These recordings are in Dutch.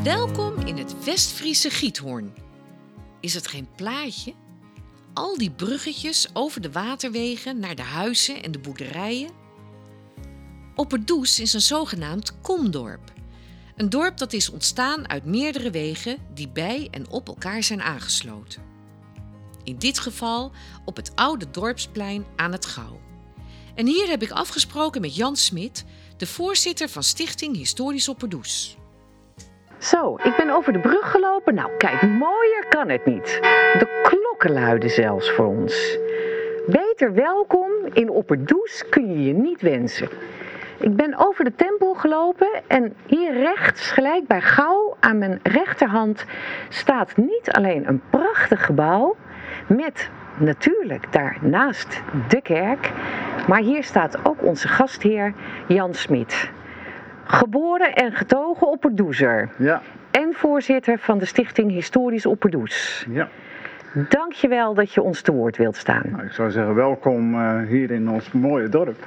Welkom in het West-Friese Giethoorn. Is het geen plaatje? Al die bruggetjes over de waterwegen naar de huizen en de boerderijen. Opperdoes is een zogenaamd komdorp. Een dorp dat is ontstaan uit meerdere wegen die bij en op elkaar zijn aangesloten. In dit geval op het oude dorpsplein aan het Gouw. En hier heb ik afgesproken met Jan Smit, de voorzitter van Stichting Historisch Opperdoes. Zo, ik ben over de brug gelopen. Nou, kijk, mooier kan het niet. De klokken luiden zelfs voor ons. Beter welkom in Opperdoes kun je je niet wensen. Ik ben over de tempel gelopen en hier rechts, gelijk bij Gouw, aan mijn rechterhand, staat niet alleen een prachtig gebouw met natuurlijk daarnaast de kerk, maar hier staat ook onze gastheer Jan Smit. Geboren en getogen Opperdoeser. Ja. En voorzitter van de Stichting Historisch Opperdoes. Ja. Dankjewel dat je ons te woord wilt staan. Nou, ik zou zeggen welkom hier in ons mooie dorp.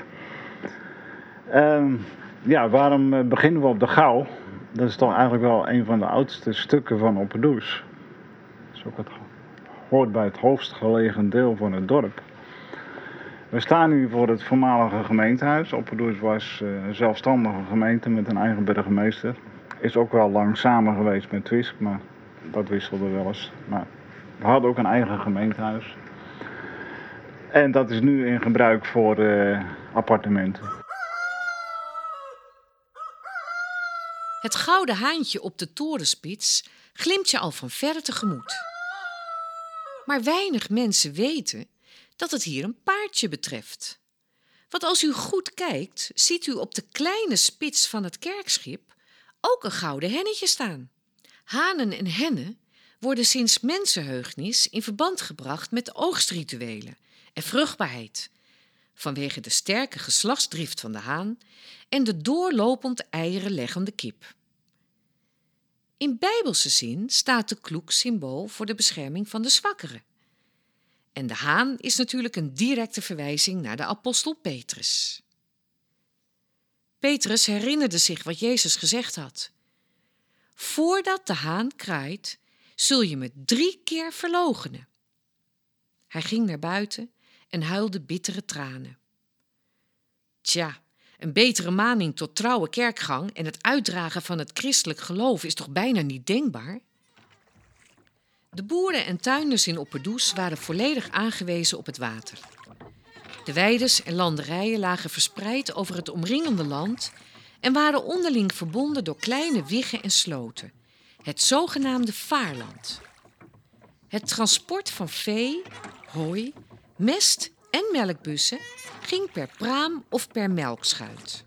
Waarom beginnen we op de Gouw? Dat is toch eigenlijk wel een van de oudste stukken van Opperdoes. Het hoort bij het hoogst gelegen deel van het dorp. We staan nu voor het voormalige gemeentehuis. Opperdoes was een zelfstandige gemeente met een eigen burgemeester. Is ook wel lang samen geweest met Twisk, maar dat wisselde wel eens. Maar we hadden ook een eigen gemeentehuis. En dat is nu in gebruik voor appartementen. Het gouden haantje op de torenspits glimt je al van verre tegemoet. Maar weinig mensen weten dat het hier een paardje betreft. Want als u goed kijkt, ziet u op de kleine spits van het kerkschip ook een gouden hennetje staan. Hanen en hennen worden sinds mensenheugnis in verband gebracht met oogstrituelen en vruchtbaarheid, vanwege de sterke geslachtsdrift van de haan en de doorlopend eieren leggende kip. In bijbelse zin staat de kloek symbool voor de bescherming van de zwakkeren. En de haan is natuurlijk een directe verwijzing naar de apostel Petrus. Petrus herinnerde zich wat Jezus gezegd had. Voordat de haan kraait, zul je me 3 keer verloochenen. Hij ging naar buiten en huilde bittere tranen. Tja, een betere maning tot trouwe kerkgang en het uitdragen van het christelijk geloof is toch bijna niet denkbaar? De boeren en tuinders in Opperdoes waren volledig aangewezen op het water. De weides en landerijen lagen verspreid over het omringende land en waren onderling verbonden door kleine wiggen en sloten, het zogenaamde vaarland. Het transport van vee, hooi, mest en melkbussen ging per praam of per melkschuit.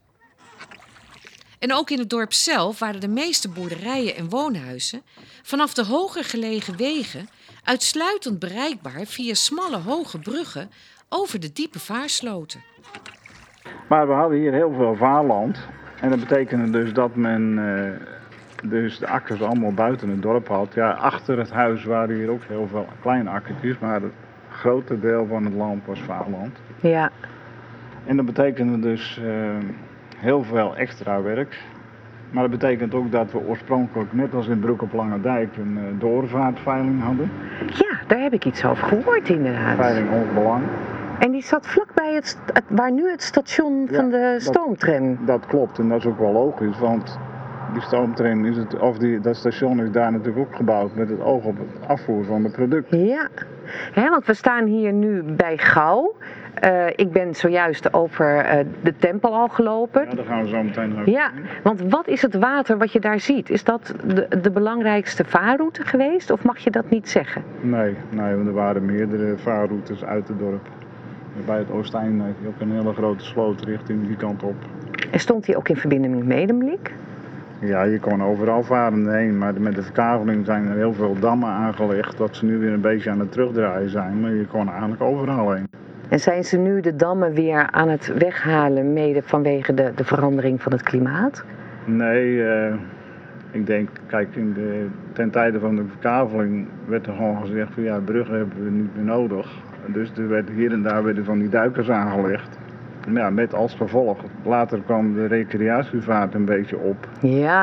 En ook in het dorp zelf waren de meeste boerderijen en woonhuizen vanaf de hoger gelegen wegen uitsluitend bereikbaar via smalle hoge bruggen over de diepe vaarsloten. Maar we hadden hier heel veel vaarland. En dat betekende dus dat men dus de akkers allemaal buiten het dorp had. Ja, achter het huis waren hier ook heel veel kleine akkertjes, maar het grote deel van het land was vaarland. Ja. En dat betekende dus heel veel extra werk. Maar dat betekent ook dat we oorspronkelijk, net als in Broek op Lange Dijk, een doorvaartveiling hadden. Ja, daar heb ik iets over gehoord inderdaad. Veiling Hoogbelang. En die zat vlakbij waar nu het station van de stoomtram. Dat klopt en dat is ook wel logisch, want die stoomtram dat station is daar natuurlijk ook gebouwd met het oog op het afvoer van de producten. Ja, want we staan hier nu bij Gouw. Ik ben zojuist over de tempel al gelopen. Ja, daar gaan we zo meteen over. Ja, want wat is het water wat je daar ziet? Is dat de belangrijkste vaarroute geweest of mag je dat niet zeggen? Nee, want er waren meerdere vaarroutes uit het dorp. Bij het Oosteinde heb je ook een hele grote sloot richting die kant op. En stond die ook in verbinding met Medemblik? Ja, je kon overal varen heen, maar met de verkaveling zijn er heel veel dammen aangelegd, dat ze nu weer een beetje aan het terugdraaien zijn, maar je kon eigenlijk overal heen. En zijn ze nu de dammen weer aan het weghalen, mede vanwege de verandering van het klimaat? Nee, ik denk, kijk, ten tijde van de verkaveling werd er gewoon gezegd van ja, bruggen hebben we niet meer nodig. Dus er werd hier en daar werden van die duikers aangelegd. Ja, met als gevolg. Later kwam de recreatievaart een beetje op. Ja.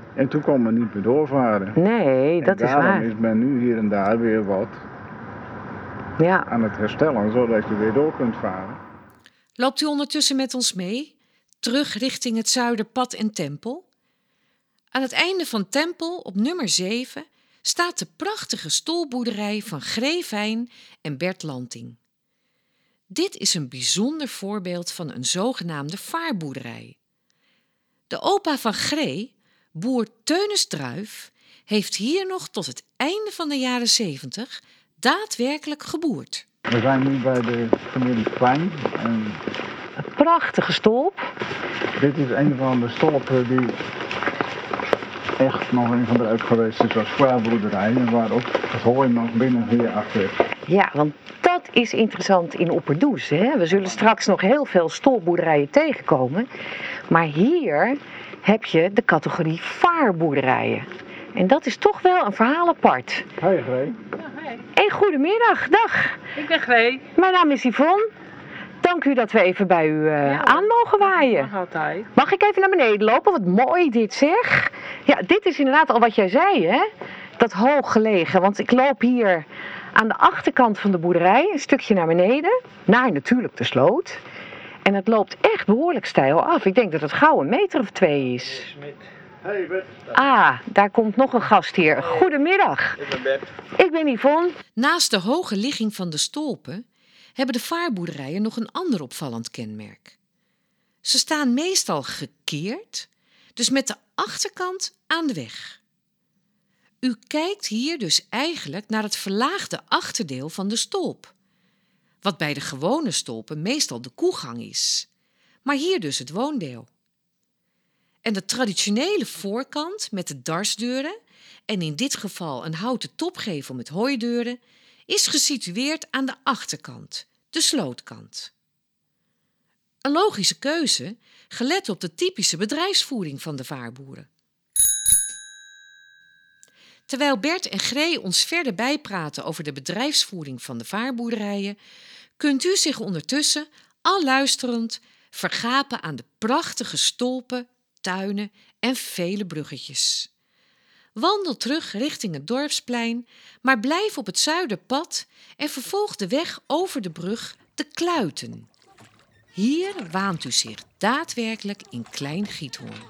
En toen kon men niet meer doorvaren. Nee, dat en is daarom waar. is men nu hier en daar weer wat Ja. aan het herstellen, zodat je weer door kunt varen. Loopt u ondertussen met ons mee, terug richting het Zuiderpad en Tempel? Aan het einde van Tempel, op nummer 7, staat de prachtige stolboerderij van Gree Fijn en Bert Lanting. Dit is een bijzonder voorbeeld van een zogenaamde vaarboerderij. De opa van Gree, boer Teunis Druif, heeft hier nog tot het einde van de jaren 70 daadwerkelijk geboerd. We zijn nu bij de familie Klein en Een prachtige stolp. dit is een van de stolpen die echt nog in gebruik geweest is als vaarboerderij en waar ook het hooi nog binnen hier achter. Ja, want dat is interessant in Opperdoes. Hè? We zullen straks nog heel veel stolpboerderijen tegenkomen. Maar hier heb je de categorie vaarboerderijen. En dat is toch wel een verhaal apart. Hoi Gree. En goedemiddag, dag. Ik ben Gree. Mijn naam is Yvonne. Dank u dat we even bij u aan mogen waaien. Mag altijd. Mag ik even naar beneden lopen? Wat mooi dit zeg. Ja, dit is inderdaad al wat jij zei, hè? Dat hoog gelegen. Want ik loop hier aan de achterkant van de boerderij, een stukje naar beneden. Naar natuurlijk de sloot. En het loopt echt behoorlijk steil af. Ik denk dat het gauw een meter of 2 is. Hey Bert. Ah, daar komt nog een gastheer. Goedemiddag. Ik ben Bert. Ik ben Yvonne. Naast de hoge ligging van de stolpen hebben de vaarboerderijen nog een ander opvallend kenmerk. Ze staan meestal gekeerd, dus met de achterkant aan de weg. U kijkt hier dus eigenlijk naar het verlaagde achterdeel van de stolp, wat bij de gewone stolpen meestal de koegang is, maar hier dus het woondeel. En de traditionele voorkant met de darsdeuren en in dit geval een houten topgevel met hooideuren is gesitueerd aan de achterkant, de slootkant. Een logische keuze, gelet op de typische bedrijfsvoering van de vaarboeren. Terwijl Bert en Gree ons verder bijpraten over de bedrijfsvoering van de vaarboerderijen, kunt u zich ondertussen, al luisterend, vergapen aan de prachtige stolpen, tuinen en vele bruggetjes. Wandel terug richting het dorpsplein, maar blijf op het Zuiderpad en vervolg de weg over de brug de Kluiten. Hier waant u zich daadwerkelijk in Klein Giethoorn.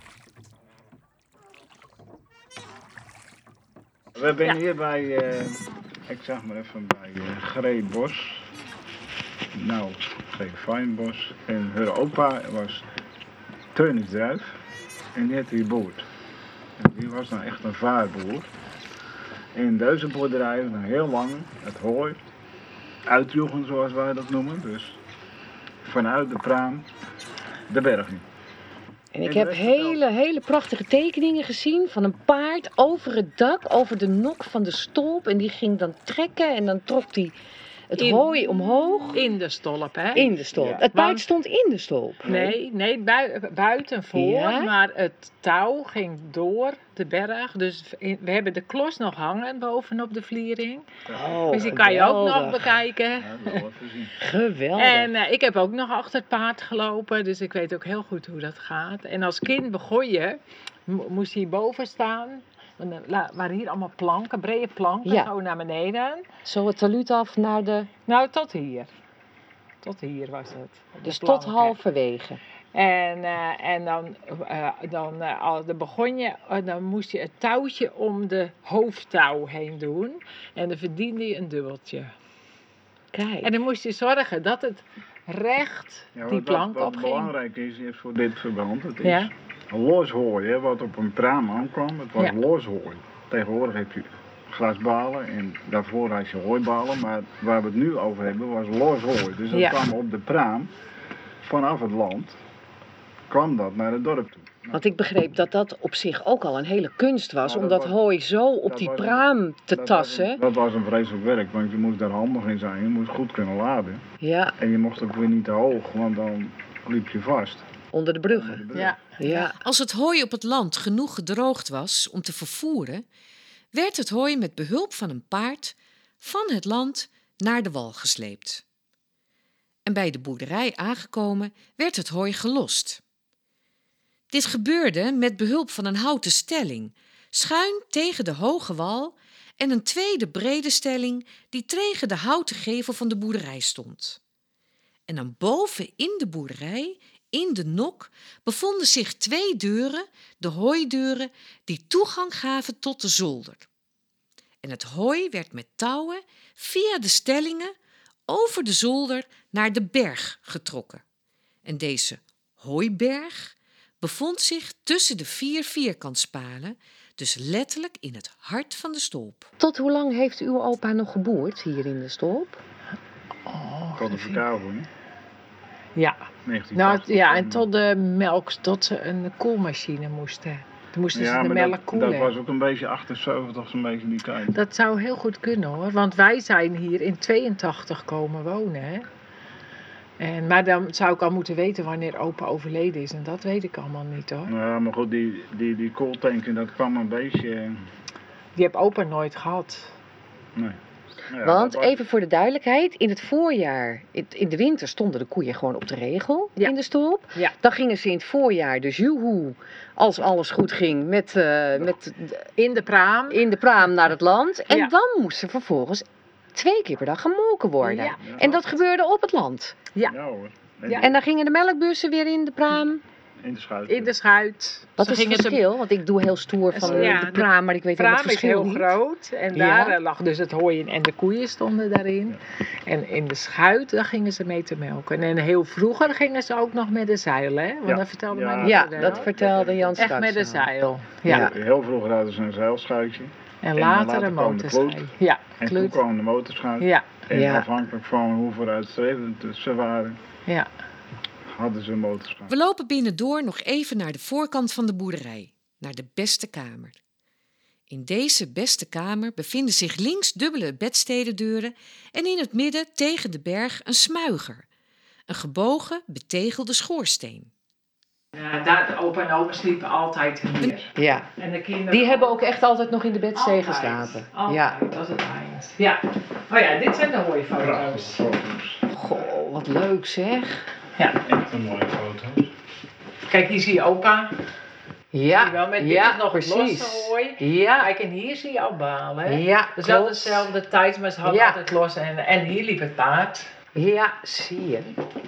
We zijn hier bij, ik zeg maar even bij Gree Bos. Nou, Gree Fijnbos. En haar opa was Teunis Druif en die had hier boerd. En die was nou echt een vaarboer. En deze boerderij is nog heel lang het hooi uitjoegen zoals wij dat noemen. Dus vanuit de praam de berg in. En ik heb hele prachtige tekeningen gezien van een paard over het dak, over de nok van de stolp. En die ging dan trekken en dan trok die het hooi omhoog. In de stolp, hè? In de stolp. Ja. Het paard Want- stond in de stolp. Nee, buiten voor, Ja? maar het touw ging door de berg. Dus we hebben de klos nog hangen bovenop de vliering. Oh, Dus die kan je ook nog geweldig. bekijken. Ja, dat wel even zien. Geweldig. En ik heb ook nog achter het paard gelopen, dus ik weet ook heel goed hoe dat gaat. En als kind begon je, moest hier boven staan. En dan waren hier allemaal planken, brede planken, Ja. zo naar beneden. Zo het talud af naar de... Nou, tot hier. Tot hier was het. de Dus tot planken. halverwege. En dan begon je, dan moest je het touwtje om de hoofdtouw heen doen. En dan verdiende je een dubbeltje. Kijk. En dan moest je zorgen dat het recht Ja, die plank wat opging. belangrijk is voor dit verband, het is Ja. los hooi, hè, wat op een praam aankwam, het was Ja. los hooi. Tegenwoordig heb je grasbalen en daarvoor had je hooibalen, maar waar we het nu over hebben was los hooi. Dus dat Ja. kwam op de praam, vanaf het land, kwam dat naar het dorp toe. Want ik begreep dat dat op zich ook al een hele kunst was, Nou, om dat dat was- hooi zo op dat die was een- praam te Dat tassen. was een- Dat was een vreselijk werk, want je moest daar handig in zijn, je moest goed kunnen laden. Ja, En je mocht ook weer niet te hoog, want dan liep je vast. onder de bruggen. Ja. Ja. Als het hooi op het land genoeg gedroogd was om te vervoeren, werd het hooi met behulp van een paard van het land naar de wal gesleept. En bij de boerderij aangekomen werd het hooi gelost. Dit gebeurde met behulp van een houten stelling, schuin tegen de hoge wal en een tweede brede stelling die tegen de houten gevel van de boerderij stond. En dan boven in de boerderij, in de nok, bevonden zich 2 deuren, de hooideuren, die toegang gaven tot de zolder. En het hooi werd met touwen via de stellingen over de zolder naar de berg getrokken. En deze hooiberg bevond zich tussen de 4 vierkantspalen, dus letterlijk in het hart van de stolp. Tot hoe lang heeft uw opa nog geboerd hier in de stolp? Tot de verkaving, Ja. 1980. Nou ja, en tot de melk, tot ze een koelmachine moesten. Toen moesten ze de maar melk koelen. dat was ook een beetje 78, zo'n beetje die tijd. Dat zou heel goed kunnen hoor, want wij zijn hier in 82 komen wonen. Hè? Maar dan zou ik al moeten weten wanneer opa overleden is en dat weet ik allemaal niet hoor. Ja, maar goed, die koeltanken, dat kwam een beetje... Die heb opa nooit gehad. Nee. Ja, Want dat was- even voor de duidelijkheid, in het voorjaar, in de winter stonden de koeien gewoon op de regel Ja. in de stolp. Ja. Dan gingen ze in het voorjaar dus joehoe, als alles goed ging, In de praam. in de praam naar het land. En Ja. dan moest er vervolgens 2 keer per dag gemolken worden. Ja. En dat gebeurde op het land. Ja hoor. Ja. En dan gingen de melkbussen weer in de praam. In de schuit. In de schuit. Wat Ze is het gingen verschil? Want ik doe heel stoer van Ja, de de praam, maar ik weet De helemaal praam het is verschil heel niet. groot en Ja. daar lag dus het hooi in en de koeien stonden daarin. En in de schuit, daar gingen ze mee te melken. En heel vroeger gingen ze ook nog met de zeil, hè? Want Ja. dat vertelde Ja. mijn Ja, moeder dat wel. vertelde Jan straks Echt met de al. zeil. Ja. Ja. Heel vroeger hadden ze een zeilschuitje. En En later later een kwam de motorschuit. kloot. Ja, En toen kloot. kwam de motorschuit. Ja, En Ja. afhankelijk van hoe vooruitstrevend ze waren, ja. hadden ze een motorschuit. We lopen binnendoor nog even naar de voorkant van de boerderij, naar de beste kamer. In deze beste kamer bevinden zich links dubbele bedstedendeuren en in het midden tegen de berg een smuiger, een gebogen, betegelde schoorsteen. Daar, opa en oma sliepen altijd hier. Ja. En de kinderen Die hebben ook echt altijd nog in de bedstee altijd. geslapen. Altijd, Ja. dat is het eind. Ja. Oh ja, dit zijn de hooifoto's. Foto's. Goh, wat leuk zeg. Ja. Echt een mooie foto's. Kijk, hier zie je opa. Ja, Zie je wel, met dit ja, is nog het precies. losse hooi. Ja, Kijk, en hier zie je al balen. Hè? ja, Dus wel klopt. dezelfde tijd, maar ze hadden Ja. altijd los. En hier liep het paard. Ja, zie je.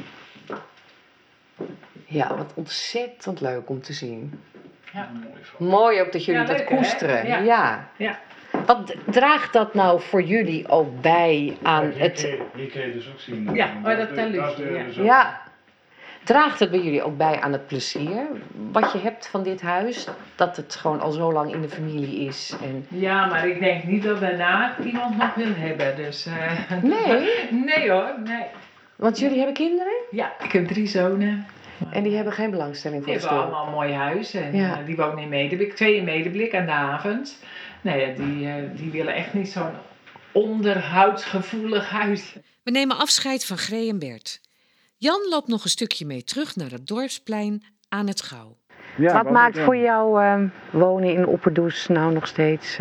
Ja, wat ontzettend leuk om te zien. Ja. Een mooie foto. Mooi ook dat jullie Ja, dat leuk, hè? koesteren. Ja. Ja. Ja. Wat draagt dat nou voor jullie ook bij aan Kijk, het... hier kun je dus ook zien. Ja, maar dat tellusie, deur ja. dus ook. Ja. Draagt het bij jullie ook bij aan het plezier wat je hebt van dit huis? Dat het gewoon al zo lang in de familie is. En... Ja, maar ik denk niet dat daarna iemand nog wil hebben. Dus, Nee? Nee hoor, nee. Want jullie hebben kinderen Ja, ik heb 3 zonen. en die hebben geen belangstelling voor Die de hebben stol. allemaal een mooi huis en Ja. die wonen in Medeblik. 2 in Medeblik aan de havens. Nee, die willen echt niet zo'n onderhoudsgevoelig huis. We nemen afscheid van Gree en Bert. Jan loopt nog een stukje mee terug naar het dorpsplein aan het Gouw. Ja, Wat maakt ik, voor jou wonen in Opperdoes nou nog steeds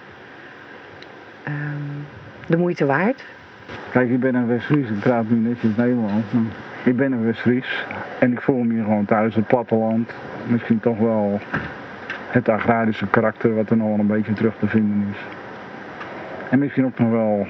de moeite waard? Kijk, ik ben een West-Fries. Ik praat nu netjes Nederlands. Maar ik ben een West-Fries. En ik voel me hier gewoon thuis. Het platteland. Misschien toch wel het agrarische karakter wat er nog wel een beetje terug te vinden is. En misschien ook nog wel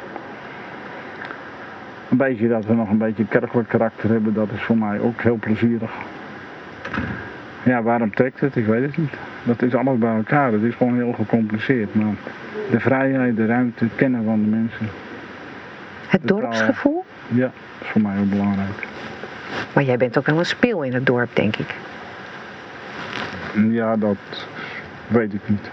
een beetje dat we nog een beetje kerkelijk karakter hebben. Dat is voor mij ook heel plezierig. Ja, waarom trekt het? Ik weet het niet. Dat is alles bij elkaar. Het is gewoon heel gecompliceerd. Maar de vrijheid, de ruimte, het kennen van de mensen. Het dorpsgevoel? Ja, dat is voor mij ook belangrijk. Maar jij bent ook wel een speel in het dorp, denk ik. Ja, dat weet ik niet.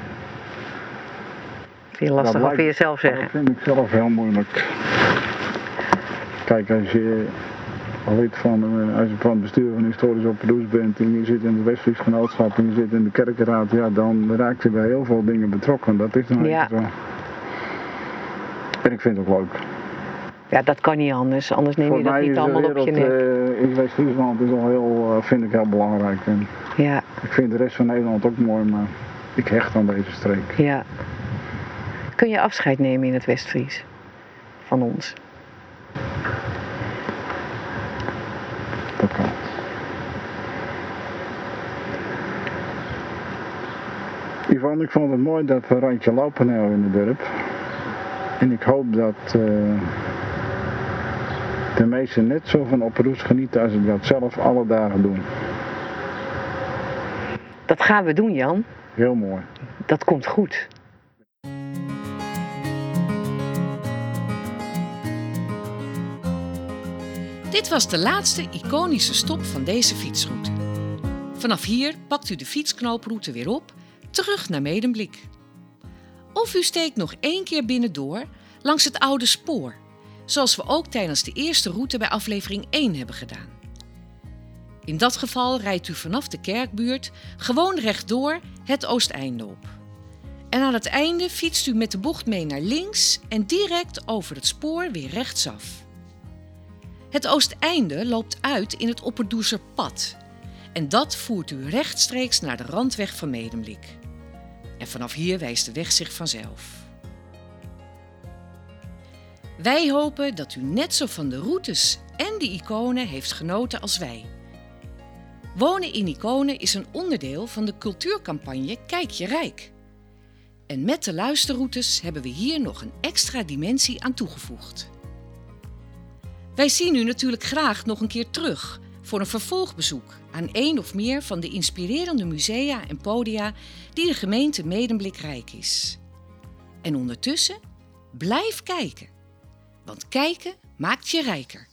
Vind je lastig Dat over lijkt- jezelf zeggen. Dat vind ik zelf heel moeilijk. Kijk, als je lid van, als je van het bestuur van Historisch Opperdoes bent en je zit in het Westfries Genootschap en je zit in de kerkenraad, ja, dan raak je bij heel veel dingen betrokken. Dat is dan Ja. even zo. En ik vind het ook leuk. Ja, dat kan niet anders. Anders neem Voor je dat mij niet is de allemaal op je wereld nek. in West-Friesland is al heel, vind ik heel belangrijk. En Ja, ik vind de rest van Nederland ook mooi, maar ik hecht aan deze streek. ja. Kun je afscheid nemen in het Westfries? Van ons? Dat kan. Yvonne, ik vond het mooi dat we een rondje lopen hebben in het dorp. En ik hoop dat de meesten net zo van Opperdoes genieten als ik dat zelf alle dagen doe. Dat gaan we doen, Jan. Heel mooi. Dat komt goed. Dit was de laatste iconische stop van deze fietsroute. Vanaf hier pakt u de fietsknooproute weer op, terug naar Medemblik. Of u steekt nog 1 keer binnendoor langs het oude spoor, zoals we ook tijdens de eerste route bij aflevering 1 hebben gedaan. In dat geval rijdt u vanaf de kerkbuurt gewoon rechtdoor het Oosteinde op. En aan het einde fietst u met de bocht mee naar links en direct over het spoor weer rechtsaf. Het Oosteinde loopt uit in het Opperdoeser pad. En dat voert u rechtstreeks naar de randweg van Medemblik. En vanaf hier wijst de weg zich vanzelf. Wij hopen dat u net zo van de routes en de iconen heeft genoten als wij. Wonen in Iconen is een onderdeel van de cultuurcampagne Kijk je Rijk. En met de luisterroutes hebben we hier nog een extra dimensie aan toegevoegd. Wij zien u natuurlijk graag nog een keer terug voor een vervolgbezoek aan 1 of meer van de inspirerende musea en podia die de gemeente Medemblik rijk is. En ondertussen, blijf kijken, want kijken maakt je rijker.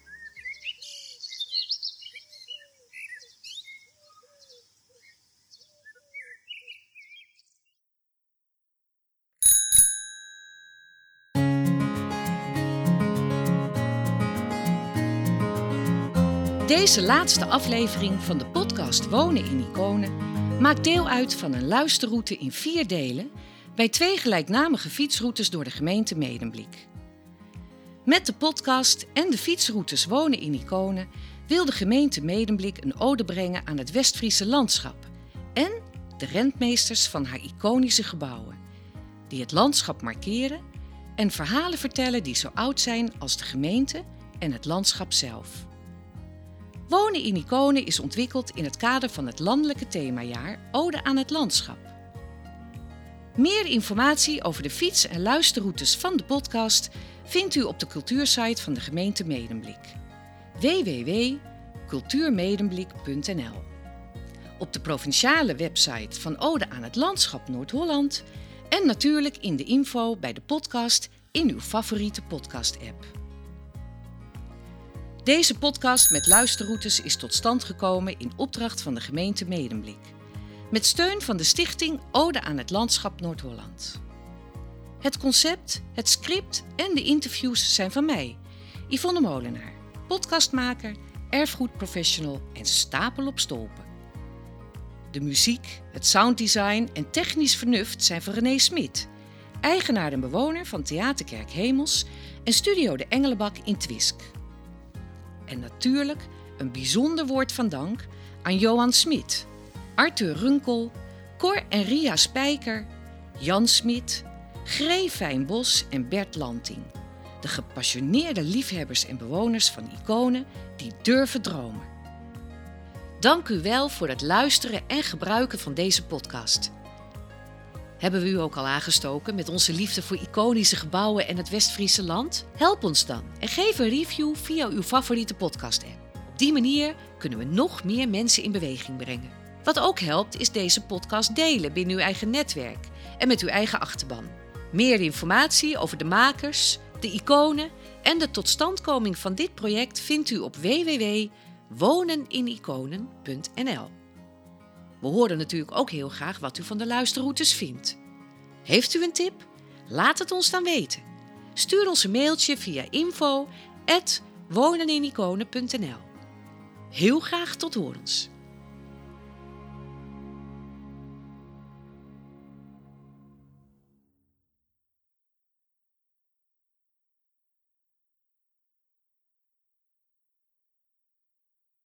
Deze laatste aflevering van de podcast Wonen in Iconen maakt deel uit van een luisterroute in 4 delen bij 2 gelijknamige fietsroutes door de gemeente Medemblik. Met de podcast en de fietsroutes Wonen in Iconen wil de gemeente Medemblik een ode brengen aan het West-Friese landschap en de rentmeesters van haar iconische gebouwen, die het landschap markeren en verhalen vertellen die zo oud zijn als de gemeente en het landschap zelf. Wonen in Iconen is ontwikkeld in het kader van het landelijke themajaar Ode aan het landschap. Meer informatie over de fiets- en luisterroutes van de podcast vindt u op de cultuursite van de gemeente Medemblik. www.cultuurmedemblik.nl. Op de provinciale website van Ode aan het landschap Noord-Holland en natuurlijk in de info bij de podcast in uw favoriete podcast-app. Deze podcast met luisterroutes is tot stand gekomen in opdracht van de gemeente Medemblik, met steun van de stichting Ode aan het landschap Noord-Holland. Het concept, het script en de interviews zijn van mij, Yvonne Molenaar, podcastmaker, erfgoedprofessional en stapel op stolpen. De muziek, het sounddesign en technisch vernuft zijn van René Smit, eigenaar en bewoner van Theaterkerk Hemels en Studio de Engelenbak in Twisk. En natuurlijk een bijzonder woord van dank aan Johan Smit, Arthur Runkel, Cor en Ria Spijker, Jan Smit, Gree Fijnbos en Bert Lanting. De gepassioneerde liefhebbers en bewoners van Iconen die durven dromen. Dank u wel voor het luisteren en gebruiken van deze podcast. Hebben we u ook al aangestoken met onze liefde voor iconische gebouwen en het West-Friese land? Help ons dan en geef een review via uw favoriete podcast-app. Op die manier kunnen we nog meer mensen in beweging brengen. Wat ook helpt is deze podcast delen binnen uw eigen netwerk en met uw eigen achterban. Meer informatie over de makers, de iconen en de totstandkoming van dit project vindt u op www.woneniniconen.nl. We horen natuurlijk ook heel graag wat u van de luisterroutes vindt. Heeft u een tip? Laat het ons dan weten. Stuur ons een mailtje via info@woneniniconen.nl. Heel graag tot horens.